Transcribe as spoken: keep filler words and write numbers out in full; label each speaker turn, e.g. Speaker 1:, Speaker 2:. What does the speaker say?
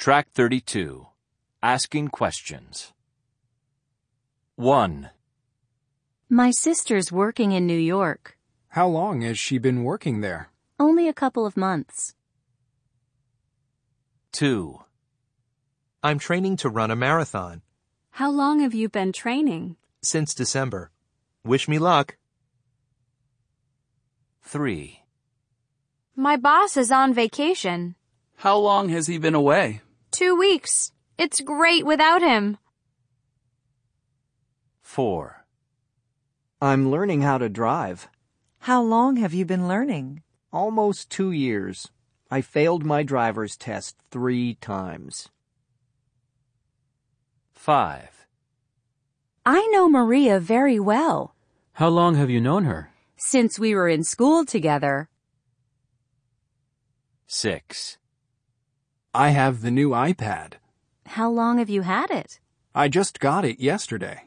Speaker 1: Track thirty-two. Asking questions. one.
Speaker 2: My sister's working in New York.
Speaker 3: How long has she been working there?
Speaker 2: Only a couple of months.
Speaker 1: two.
Speaker 4: I'm training to run a marathon.
Speaker 5: How long have you been training?
Speaker 4: Since December. Wish me luck.
Speaker 1: three.
Speaker 6: My boss is on vacation.
Speaker 7: How long has he been away?
Speaker 6: Two weeks. It's great without him.
Speaker 1: four.
Speaker 8: I'm learning how to drive.
Speaker 9: How long have you been learning?
Speaker 8: Almost two years. I failed my driver's test three times.
Speaker 1: five.
Speaker 2: I know Maria very well.
Speaker 10: How long have you known her?
Speaker 2: Since we were in school together.
Speaker 1: six.
Speaker 3: I have the new iPad.
Speaker 2: How long have you had it?
Speaker 3: I just got it yesterday.